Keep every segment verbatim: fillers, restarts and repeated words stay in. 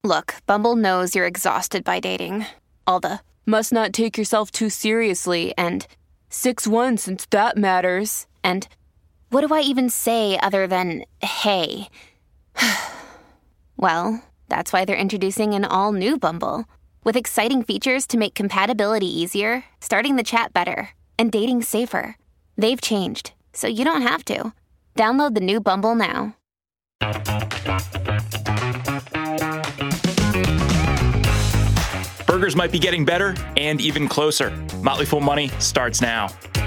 Look, Bumble knows you're exhausted by dating. All the must not take yourself too seriously and six one since that matters. And what do I even say other than hey? Well, that's why they're introducing an all-new Bumble with exciting features to make compatibility easier, starting the chat better, and dating safer. They've changed, so you don't have to. Download the new Bumble now. Burgers might be getting better and even closer. Motley Fool Money starts now.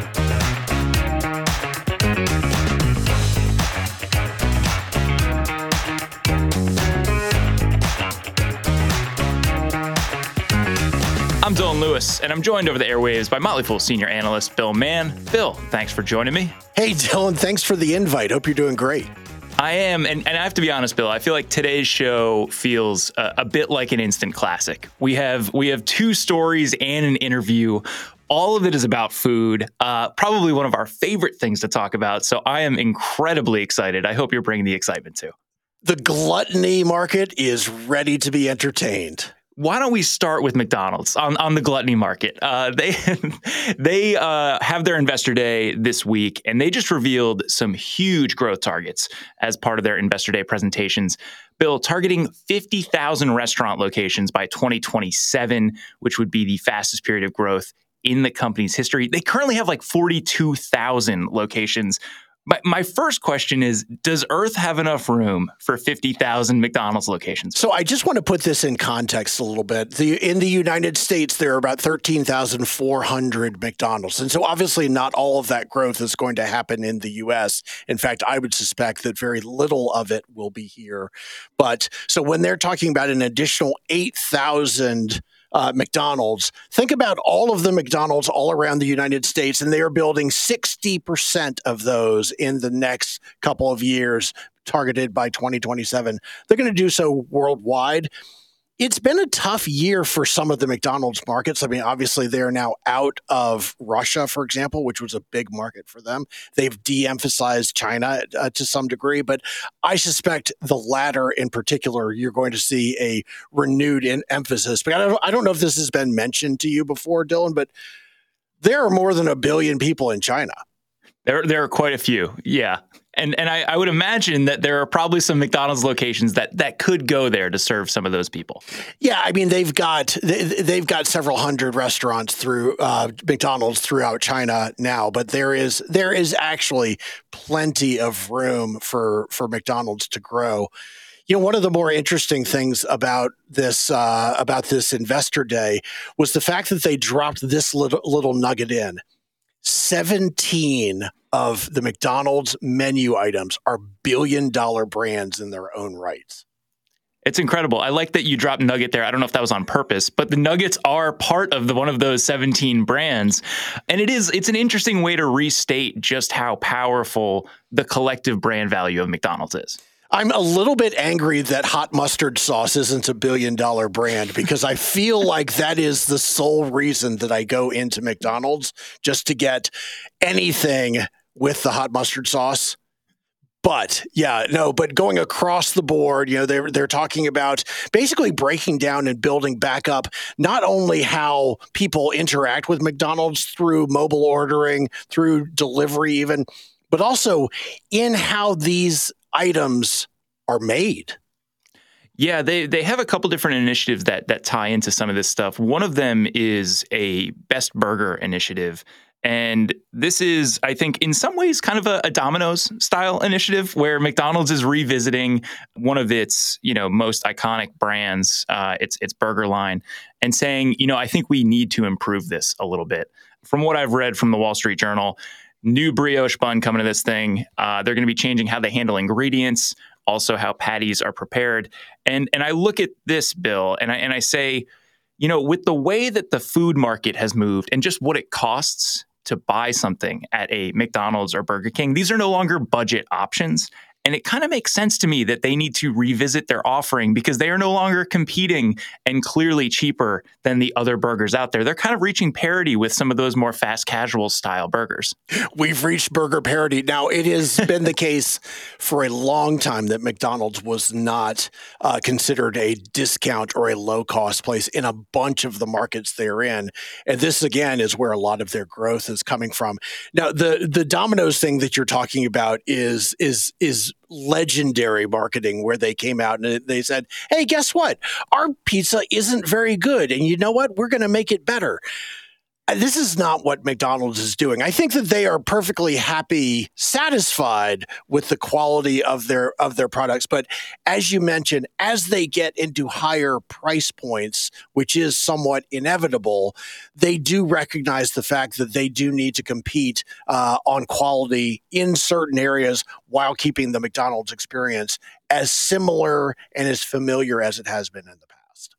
I'm Dylan Lewis, and I'm joined over the airwaves by Motley Fool senior analyst Bill Mann. Bill, thanks for joining me. Hey, Dylan, thanks for the invite. Hope you're doing great. I am, and, and I have to be honest, Bill, I feel like today's show feels a, a bit like an instant classic. We have we have two stories and an interview. All of it is about food, uh, probably one of our favorite things to talk about. So I am incredibly excited. I hope you're bringing the excitement too. The gluttony market is ready to be entertained. Why don't we start with McDonald's on, on the gluttony market? Uh, they they uh, have their investor day this week, and they just revealed some huge growth targets as part of their investor day presentations. Bill, targeting fifty thousand restaurant locations by twenty twenty-seven, which would be the fastest period of growth in the company's history. They currently have like forty-two thousand locations. My, my first question is, does Earth have enough room for fifty thousand McDonald's locations? So I just want to put this in context a little bit. The, in the United States, there are about thirteen thousand four hundred McDonald's. And so obviously not all of that growth is going to happen in the U S. In fact, I would suspect that very little of it will be here. But so when they're talking about an additional eight thousand Uh, McDonald's, think about all of the McDonald's all around the United States, and they are building sixty percent of those in the next couple of years, targeted by twenty twenty-seven. They're going to do so worldwide. It's been a tough year for some of the McDonald's markets. I mean, obviously, they're now out of Russia, for example, which was a big market for them. They've de-emphasized China uh, to some degree, but I suspect the latter in particular, you're going to see a renewed in emphasis. But I don't, I don't know if this has been mentioned to you before, Dylan, but there are more than a billion people in China. There, there are quite a few, yeah. And and I, I would imagine that there are probably some McDonald's locations that, that could go there to serve some of those people. Yeah, I mean they've got they, they've got several hundred restaurants through uh, McDonald's throughout China now, but there is there is actually plenty of room for for McDonald's to grow. You know, one of the more interesting things about this uh, about this investor day was the fact that they dropped this little, little nugget in. seventeen of the McDonald's menu items are billion dollar brands in their own rights. It's incredible. I like that you dropped Nugget there. I don't know if that was on purpose, but the Nuggets are part of the one of those seventeen brands. And it is it's an interesting way to restate just how powerful the collective brand value of McDonald's is. I'm a little bit angry that hot mustard sauce isn't a billion dollar brand because I feel like that is the sole reason that I go into McDonald's, just to get anything with the hot mustard sauce. But yeah, no, but going across the board, you know, they're, they're talking about basically breaking down and building back up not only how people interact with McDonald's through mobile ordering, through delivery even, but also in how these items are made. Yeah, they they have a couple different initiatives that that tie into some of this stuff. One of them is a Best Burger initiative. And this is, I think, in some ways kind of a, a Domino's style initiative where McDonald's is revisiting one of its, you know, most iconic brands, uh, its its burger line, and saying, you know, I think we need to improve this a little bit. From what I've read from the Wall Street Journal, new brioche bun coming to this thing. Uh, they're going to be changing how they handle ingredients, also how patties are prepared. And and I look at this, Bill, and I and I say, you know, with the way that the food market has moved and just what it costs to buy something at a McDonald's or Burger King, these are no longer budget options. And it kind of makes sense to me that they need to revisit their offering because they are no longer competing and clearly cheaper than the other burgers out there. They're kind of reaching parity with some of those more fast casual style burgers. We've reached burger parity. Now, it has been the case for a long time that McDonald's was not uh, considered a discount or a low-cost place in a bunch of the markets they're in. And this, again, is where a lot of their growth is coming from. Now, the the Domino's thing that you're talking about is is is legendary marketing, where they came out and they said, hey, guess what? Our pizza isn't very good. And you know what? We're going to make it better. This is not what McDonald's is doing. I think that they are perfectly happy, satisfied with the quality of their of their products. But as you mentioned, as they get into higher price points, which is somewhat inevitable, they do recognize the fact that they do need to compete uh, on quality in certain areas while keeping the McDonald's experience as similar and as familiar as it has been in the past.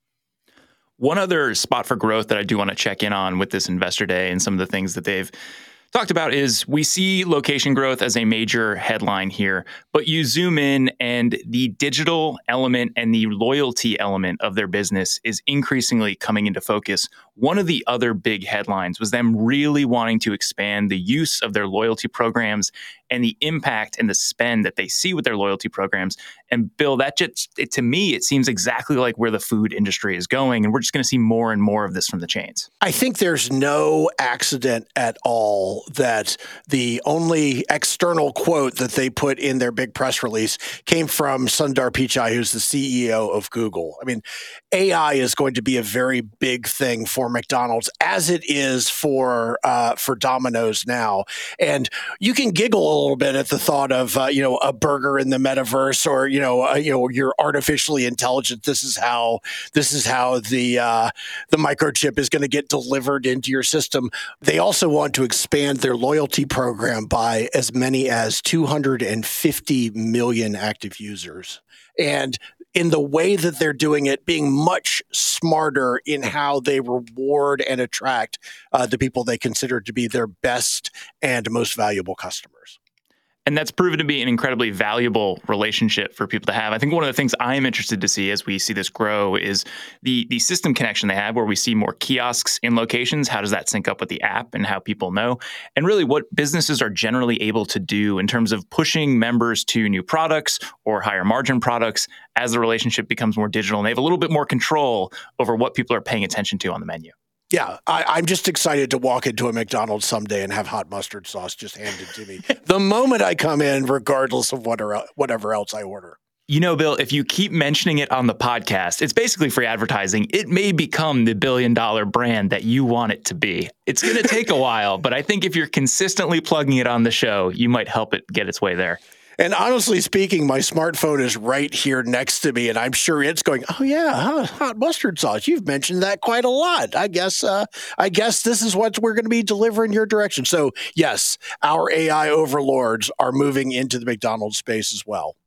One other spot for growth that I do want to check in on with this Investor Day and some of the things that they've talked about is we see location growth as a major headline here, but you zoom in and the digital element and the loyalty element of their business is increasingly coming into focus. One of the other big headlines was them really wanting to expand the use of their loyalty programs and the impact and the spend that they see with their loyalty programs. And Bill, that just, it, to me, it seems exactly like where the food industry is going. And we're just going to see more and more of this from the chains. I think there's no accident at all that the only external quote that they put in their big press release came from Sundar Pichai, who's the C E O of Google. I mean, A I is going to be a very big thing for McDonald's, as it is for uh, for Domino's now. And you can giggle a little bit at the thought of uh, you know a burger in the metaverse, or you know uh, you know you're artificially intelligent. This is how this is how the uh, the microchip is going to get delivered into your system. They also want to expand their loyalty program by as many as two hundred fifty million active users. And in the way that they're doing it, being much smarter in how they reward and attract uh, the people they consider to be their best and most valuable customers. And that's proven to be an incredibly valuable relationship for people to have. I think one of the things I am interested to see as we see this grow is the the system connection they have, where we see more kiosks in locations. How does that sync up with the app and how people know? And really what businesses are generally able to do in terms of pushing members to new products or higher margin products as the relationship becomes more digital and they have a little bit more control over what people are paying attention to on the menu. Yeah, I, I'm just excited to walk into a McDonald's someday and have hot mustard sauce just handed to me the moment I come in, regardless of what or, whatever else I order. You know, Bill, if you keep mentioning it on the podcast, it's basically free advertising. It may become the billion dollar brand that you want it to be. It's going to take a while, but I think if you're consistently plugging it on the show, you might help it get its way there. And honestly speaking, my smartphone is right here next to me, and I'm sure it's going, oh, yeah, huh, hot mustard sauce. You've mentioned that quite a lot. I guess uh, I guess this is what we're going to be delivering your direction. So, yes, our A I overlords are moving into the McDonald's space as well.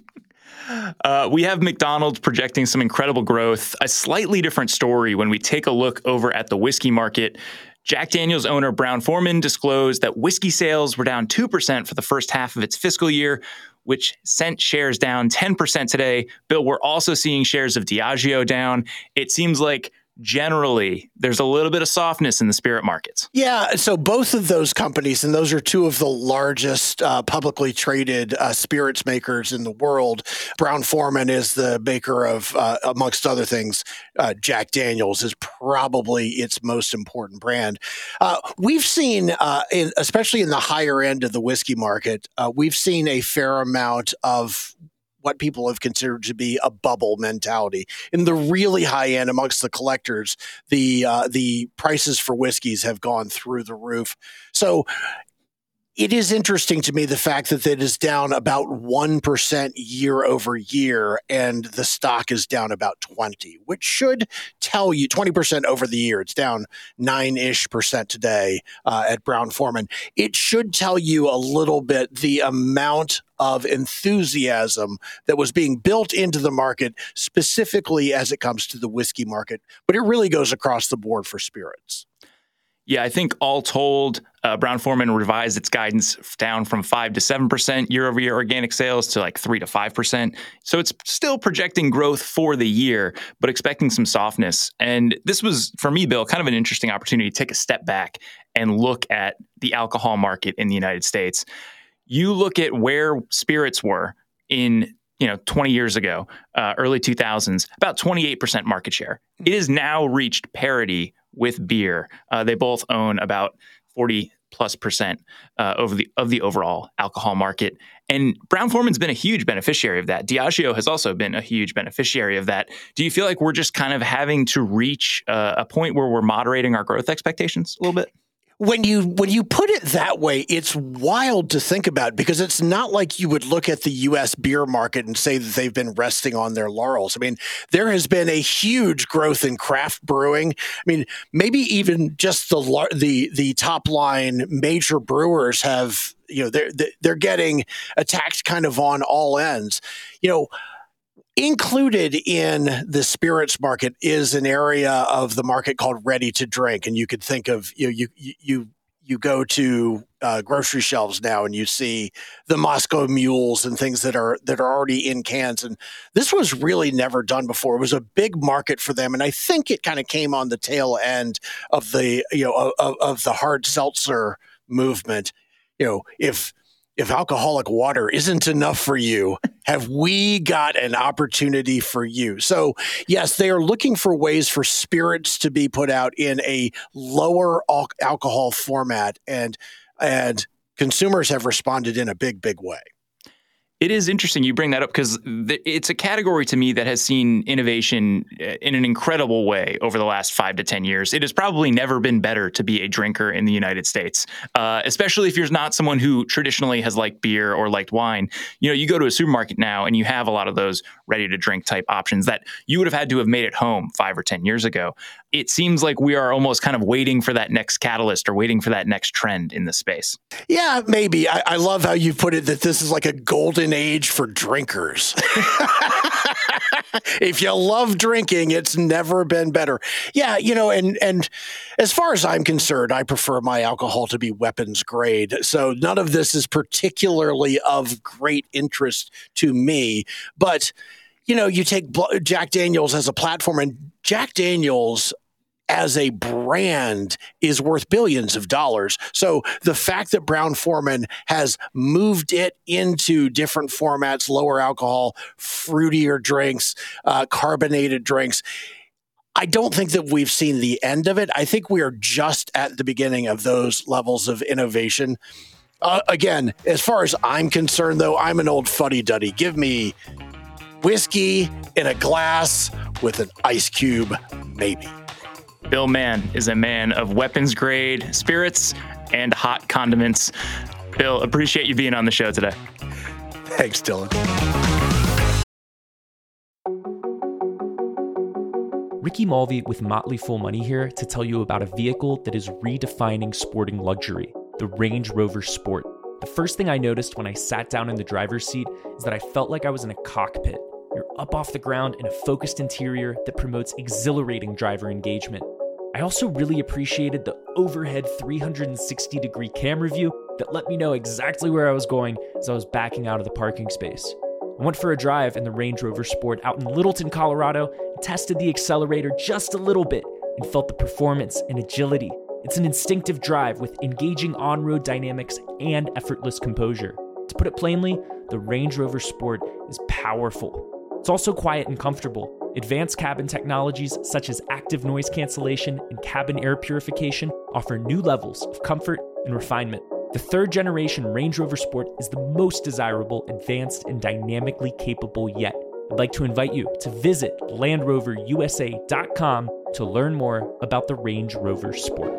Uh, we have McDonald's projecting some incredible growth. A slightly different story when we take a look over at the whiskey market. Jack Daniel's owner Brown-Forman disclosed that whiskey sales were down two percent for the first half of its fiscal year, which sent shares down ten percent today. Bill, we're also seeing shares of Diageo down. It seems like generally there's a little bit of softness in the spirit markets. Yeah, so both of those companies, and those are two of the largest uh, publicly traded uh, spirits makers in the world. Brown-Forman is the maker of, uh, amongst other things, uh, Jack Daniel's is probably its most important brand. Uh, we've seen, uh, in, especially in the higher end of the whiskey market, uh, we've seen a fair amount of what people have considered to be a bubble mentality. In the really high end, amongst the collectors, the uh, the prices for whiskeys have gone through the roof. So it is interesting to me the fact that it is down about one percent year over year, and the stock is down about twenty, which should tell you twenty percent over the year. It's down nine-ish percent today uh, at Brown-Forman. It should tell you a little bit the amount of enthusiasm that was being built into the market, specifically as it comes to the whiskey market. But it really goes across the board for spirits. Yeah, I think all told, Uh, Brown-Forman revised its guidance down from five to seven percent year-over-year organic sales to like three to five percent. So it's still projecting growth for the year, but expecting some softness. And this was, for me, Bill, kind of an interesting opportunity to take a step back and look at the alcohol market in the United States. You look at where spirits were in you know, twenty years ago, uh, early two thousands, about twenty-eight percent market share. It has now reached parity with beer. Uh, they both own about forty plus percent uh, over the of the overall alcohol market. And Brown-Forman's been a huge beneficiary of that. Diageo has also been a huge beneficiary of that. Do you feel like we're just kind of having to reach uh, a point where we're moderating our growth expectations a little bit? When you when you put it that way, it's wild to think about, because it's not like you would look at the U S beer market and say that they've been resting on their laurels. I mean, there has been a huge growth in craft brewing. I mean, maybe even just the the the top line major brewers have, you know, they're they're getting attacked kind of on all ends. You know, included in the spirits market is an area of the market called ready to drink. And you could think of, you know, you, you, you go to uh, grocery shelves now and you see the Moscow Mules and things that are, that are already in cans. And this was really never done before. It was a big market for them. And I think it kind of came on the tail end of the, you know, of, of the hard seltzer movement. You know, if, If alcoholic water isn't enough for you, have we got an opportunity for you? So, yes, they are looking for ways for spirits to be put out in a lower al- alcohol format, and and consumers have responded in a big, big way. It is interesting you bring that up, because th- it's a category to me that has seen innovation in an incredible way over the last five to ten years. It has probably never been better to be a drinker in the United States, uh, especially if you're not someone who traditionally has liked beer or liked wine. You know, you go to a supermarket now and you have a lot of those ready to drink type options that you would have had to have made at home five or ten years ago. It seems like we are almost kind of waiting for that next catalyst or waiting for that next trend in the space. Yeah, maybe. I, I love how you put it, that this is like a golden age for drinkers. If you love drinking, it's never been better. Yeah, you know, and and as far as I'm concerned, I prefer my alcohol to be weapons grade. So none of this is particularly of great interest to me. But, you know, you take Jack Daniels as a platform, and Jack Daniels as a brand is worth billions of dollars. So the fact that Brown-Forman has moved it into different formats, lower alcohol, fruitier drinks, uh, carbonated drinks, I don't think that we've seen the end of it. I think we are just at the beginning of those levels of innovation. Uh, again, as far as I'm concerned, though, I'm an old fuddy-duddy. Give me whiskey in a glass with an ice cube, maybe. Bill Mann is a man of weapons grade spirits and hot condiments. Bill, appreciate you being on the show today. Thanks, Dylan. Ricky Mulvey with Motley Fool Money here to tell you about a vehicle that is redefining sporting luxury, the Range Rover Sport. The first thing I noticed when I sat down in the driver's seat is that I felt like I was in a cockpit. You're up off the ground in a focused interior that promotes exhilarating driver engagement. I also really appreciated the overhead three hundred sixty degree camera view that let me know exactly where I was going as I was backing out of the parking space. I went for a drive in the Range Rover Sport out in Littleton, Colorado, and tested the accelerator just a little bit and felt the performance and agility. It's an instinctive drive with engaging on-road dynamics and effortless composure. To put it plainly, the Range Rover Sport is powerful. It's also quiet and comfortable. Advanced cabin technologies such as active noise cancellation and cabin air purification offer new levels of comfort and refinement. The third generation Range Rover Sport is the most desirable, advanced, and dynamically capable yet. I'd like to invite you to visit land rover u s a dot com to learn more about the Range Rover Sport.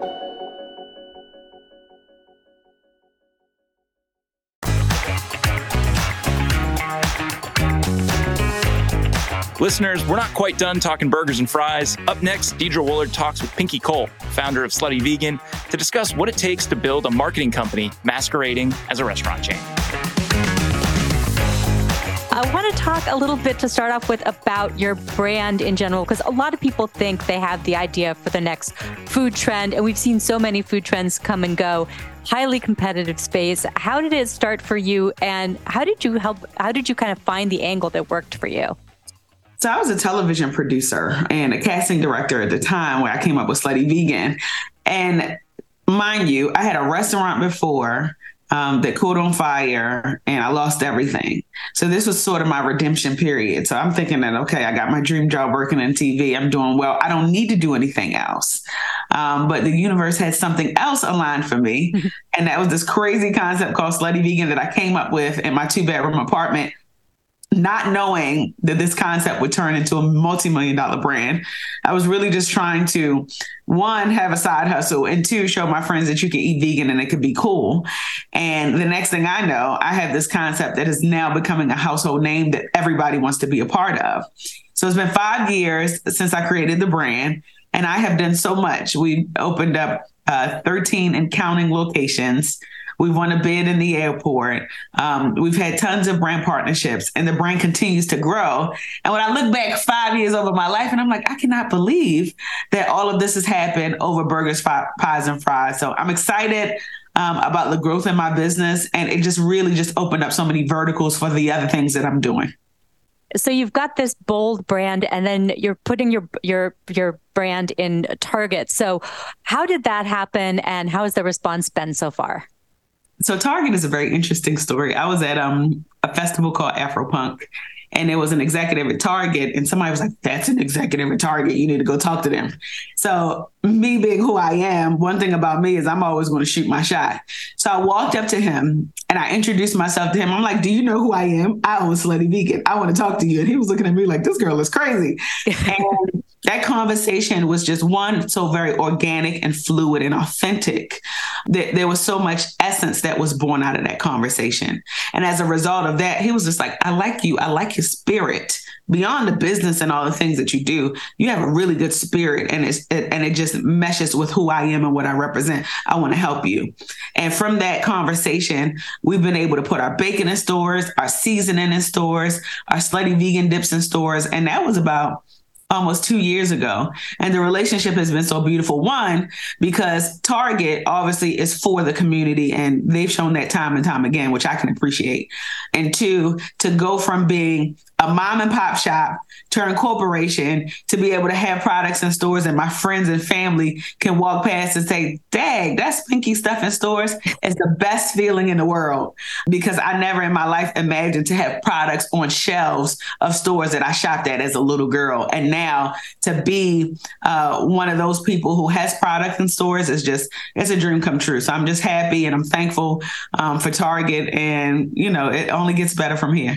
Listeners, we're not quite done talking burgers and fries. Up next, Deidre Woolard talks with Pinky Cole, founder of Slutty Vegan, to discuss what it takes to build a marketing company masquerading as a restaurant chain. I want to talk a little bit to start off with about your brand in general, because a lot of people think they have the idea for the next food trend, and we've seen so many food trends come and go. Highly competitive space. How did it start for you, and how did you help? How did you kind of find the angle that worked for you? So I was a television producer and a casting director at the time where I came up with Slutty Vegan. And mind you, I had a restaurant before um, that caught on fire and I lost everything. So this was sort of my redemption period. So I'm thinking that, okay, I got my dream job working in T V. I'm doing well. I don't need to do anything else. Um, but the universe had something else aligned for me. And that was this crazy concept called Slutty Vegan that I came up with in my two bedroom apartment, not knowing that this concept would turn into a multi-million dollar brand. I was really just trying to, one, have a side hustle, and two, show my friends that you can eat vegan and it could be cool. And the next thing I know, I have this concept that is now becoming a household name that everybody wants to be a part of. So it's been five years since I created the brand, and I have done so much. We opened up uh, thirteen and counting locations. We've won a bid in the airport. Um, we've had tons of brand partnerships, and the brand continues to grow. And when I look back five years over my life, and I'm like, I cannot believe that all of this has happened over burgers, fi- pies, and fries. So I'm excited um, about the growth in my business, and it just really just opened up so many verticals for the other things that I'm doing. So you've got this bold brand, and then you're putting your your your brand in Target. So how did that happen, and how has the response been so far? So Target is a very interesting story. I was at um, a festival called Afropunk, and there was an executive at Target, and somebody was like, that's an executive at Target. You need to go talk to them. So me being who I am, one thing about me is I'm always going to shoot my shot. So I walked up to him and I introduced myself to him. I'm like, do you know who I am? I own Slutty Vegan. I want to talk to you. And he was looking at me like, this girl is crazy. And that conversation was just, one, so very organic and fluid and authentic. That there was so much essence that was born out of that conversation. And as a result of that, he was just like, I like you. I like your spirit. Beyond the business and all the things that you do, you have a really good spirit, and it's it, and it just meshes with who I am and what I represent. I want to help you. And from that conversation, we've been able to put our bacon in stores, our seasoning in stores, our Slutty Vegan dips in stores. And that was about almost two years ago. And the relationship has been so beautiful. One, because Target obviously is for the community, and they've shown that time and time again, which I can appreciate. And two, to go from being a mom and pop shop turn corporation to be able to have products in stores, and my friends and family can walk past and say, dang, that's Pinky stuff in stores. It's the best feeling in the world, because I never in my life imagined to have products on shelves of stores that I shopped at as a little girl. And now to be uh, one of those people who has products in stores is just, it's a dream come true. So I'm just happy, and I'm thankful um, for Target, and, you know, it only gets better from here.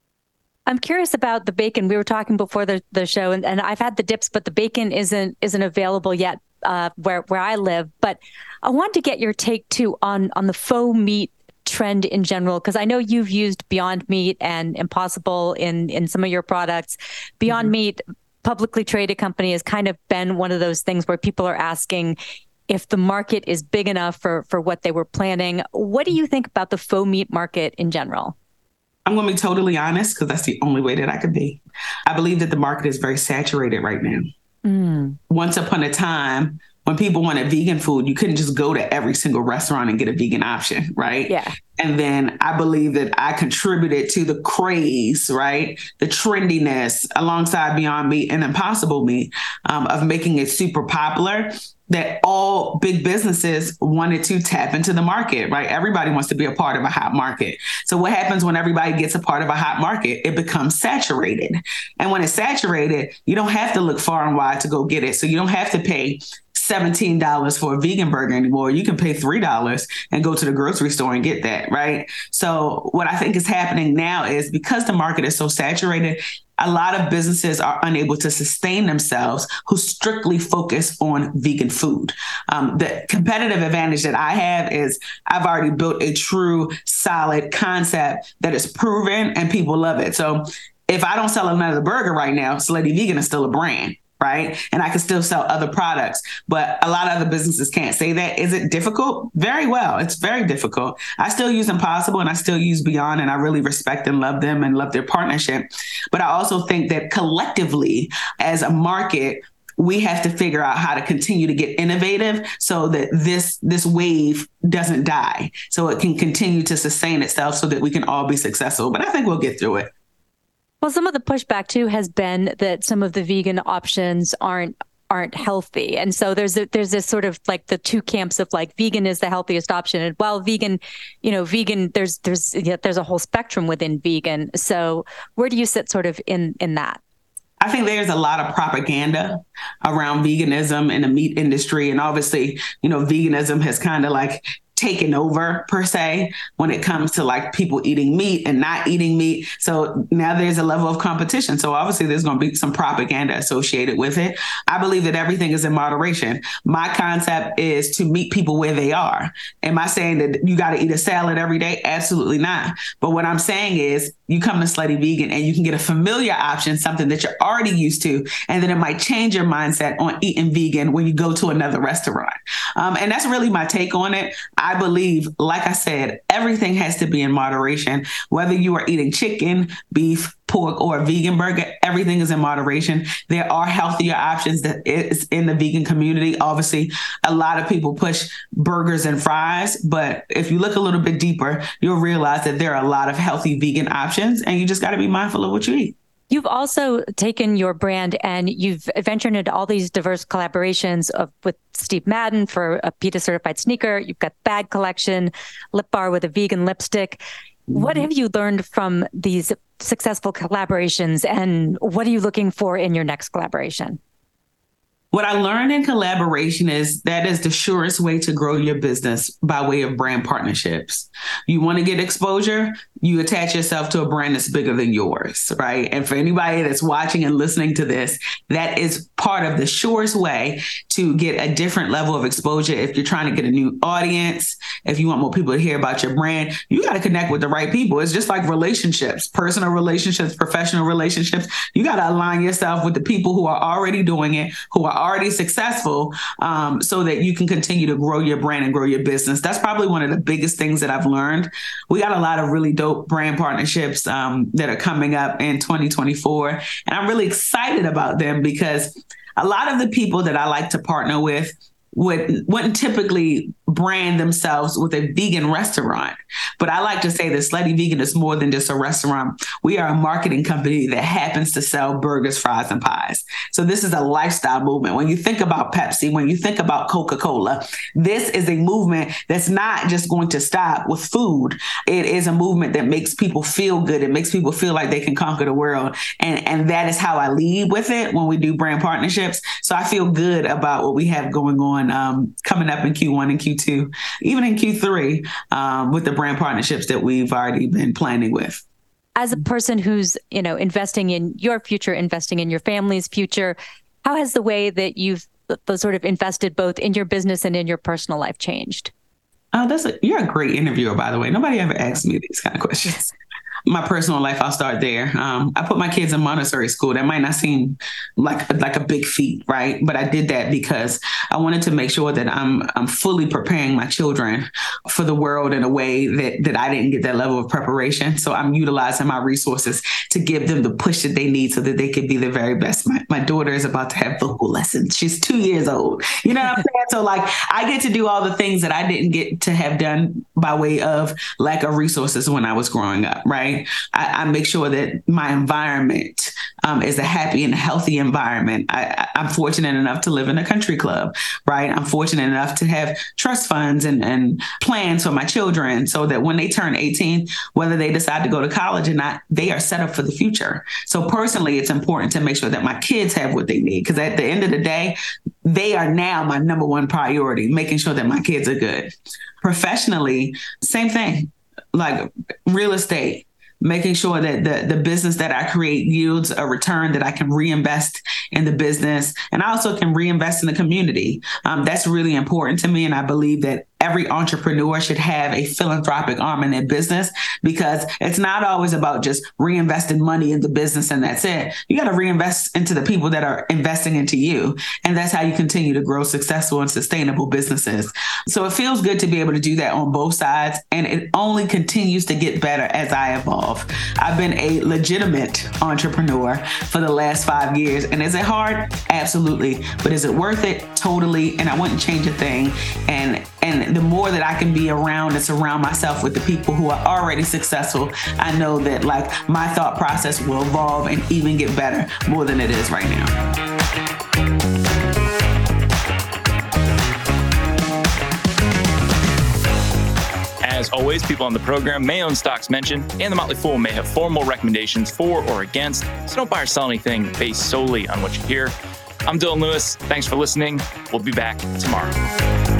I'm curious about the bacon. We were talking before the, the show, and, and I've had the dips, but the bacon isn't isn't available yet uh, where where I live. But I want to get your take too on on the faux meat trend in general, because I know you've used Beyond Meat and Impossible in in some of your products. Beyond mm-hmm. Meat, publicly traded company, has kind of been one of those things where people are asking if the market is big enough for for what they were planning. What do you think about the faux meat market in general? I'm going to be totally honest, because that's the only way that I could be. I believe that the market is very saturated right now. Mm. Once upon a time, when people wanted vegan food, you couldn't just go to every single restaurant and get a vegan option, right? Yeah. And then I believe that I contributed to the craze, right? The trendiness alongside Beyond Meat and Impossible Meat um, of making it super popular, that all big businesses wanted to tap into the market, right? Everybody wants to be a part of a hot market. So what happens when everybody gets a part of a hot market? It becomes saturated. And when it's saturated, you don't have to look far and wide to go get it. So you don't have to pay seventeen dollars for a vegan burger anymore. You can pay three dollars and go to the grocery store and get that, right? So what I think is happening now is, because the market is so saturated, a lot of businesses are unable to sustain themselves who strictly focus on vegan food. Um, the competitive advantage that I have is I've already built a true, solid concept that is proven and people love it. So if I don't sell another burger right now, Slutty Vegan is still a brand. right? And I can still sell other products. But a lot of other businesses can't say that. Is it difficult? Very well. It's very difficult. I still use Impossible and I still use Beyond, and I really respect and love them and love their partnership. But I also think that collectively, as a market, we have to figure out how to continue to get innovative so that this this wave doesn't die, so it can continue to sustain itself so that we can all be successful. But I think we'll get through it. Well, some of the pushback, too, has been that some of the vegan options aren't aren't healthy. And so there's a, there's this sort of like the two camps of like vegan is the healthiest option. And while vegan, you know, vegan, there's there's yeah, there's a whole spectrum within vegan. So where do you sit sort of in in that? I think there's a lot of propaganda around veganism in the meat industry. And obviously, you know, veganism has kind of like taken over per se when it comes to like people eating meat and not eating meat. So now there's a level of competition. So obviously there's going to be some propaganda associated with it. I believe that everything is in moderation. My concept is to meet people where they are. Am I saying that you got to eat a salad every day? Absolutely not. But what I'm saying is you come to Slutty Vegan and you can get a familiar option, something that you're already used to, and then it might change your mindset on eating vegan when you go to another restaurant. Um, and that's really my take on it. I believe, like I said, everything has to be in moderation. Whether you are eating chicken, beef, pork, or a vegan burger, everything is in moderation. There are healthier options that is in the vegan community. Obviously, a lot of people push burgers and fries, but if you look a little bit deeper, you'll realize that there are a lot of healthy vegan options, and you just got to be mindful of what you eat. You've also taken your brand and you've ventured into all these diverse collaborations of, with Steve Madden for a PETA certified sneaker. You've got bag collection, lip bar with a vegan lipstick. Mm-hmm. What have you learned from these successful collaborations, and what are you looking for in your next collaboration? What I learned in collaboration is that is the surest way to grow your business by way of brand partnerships. You want to get exposure, you attach yourself to a brand that's bigger than yours, right? And for anybody that's watching and listening to this, that is part of the surest way to get a different level of exposure. If you're trying to get a new audience, if you want more people to hear about your brand, you got to connect with the right people. It's just like relationships, personal relationships, professional relationships. You got to align yourself with the people who are already doing it, who are already successful, um, so that you can continue to grow your brand and grow your business. That's probably one of the biggest things that I've learned. We got a lot of really dope brand partnerships um, that are coming up in twenty twenty-four. And I'm really excited about them because a lot of the people that I like to partner with would, wouldn't typically brand themselves with a vegan restaurant. But I like to say that Slutty Vegan is more than just a restaurant. We are a marketing company that happens to sell burgers, fries, and pies. So this is a lifestyle movement. When you think about Pepsi, when you think about Coca-Cola, this is a movement that's not just going to stop with food. It is a movement that makes people feel good. It makes people feel like they can conquer the world. And, and that is how I lead with it when we do brand partnerships. So I feel good about what we have going on um, coming up in Q one and Q two, even in Q three, um, with the brand partnerships that we've already been planning with. As a person who's, you know, investing in your future, investing in your family's future, how has the way that you've the sort of invested both in your business and in your personal life changed? Oh, that's a, you're a great interviewer, by the way. Nobody ever asked me these kind of questions. My personal life, I'll start there. Um, I put my kids in Montessori school. That might not seem like like a big feat, right? But I did that because I wanted to make sure that I'm I'm fully preparing my children for the world in a way that that I didn't get that level of preparation. So I'm utilizing my resources to give them the push that they need so that they can be the very best. My, my daughter is about to have vocal lessons. She's two years old. You know what I'm saying? So like I get to do all the things that I didn't get to have done by way of lack of resources when I was growing up, right? I, I make sure that my environment um, is a happy and healthy environment. I, I'm fortunate enough to live in a country club, right? I'm fortunate enough to have trust funds and, and plans for my children so that when they turn eighteen, whether they decide to go to college or not, they are set up for the future. So personally, it's important to make sure that my kids have what they need, because at the end of the day, they are now my number one priority, making sure that my kids are good. Professionally, same thing, like real estate. Making sure that the, the business that I create yields a return that I can reinvest in the business. And I also can reinvest in the community. Um, that's really important to me. And I believe that every entrepreneur should have a philanthropic arm in their business, because it's not always about just reinvesting money in the business and that's it. You got to reinvest into the people that are investing into you. And that's how you continue to grow successful and sustainable businesses. So it feels good to be able to do that on both sides. And it only continues to get better as I evolve. I've been a legitimate entrepreneur for the last five years. And is it hard? Absolutely. But is it worth it? Totally. And I wouldn't change a thing. And And the more that I can be around and surround myself with the people who are already successful, I know that like my thought process will evolve and even get better more than it is right now. As always, people on the program may own stocks mentioned, and the Motley Fool may have formal recommendations for or against, so don't buy or sell anything based solely on what you hear. I'm Dylan Lewis. Thanks for listening. We'll be back tomorrow.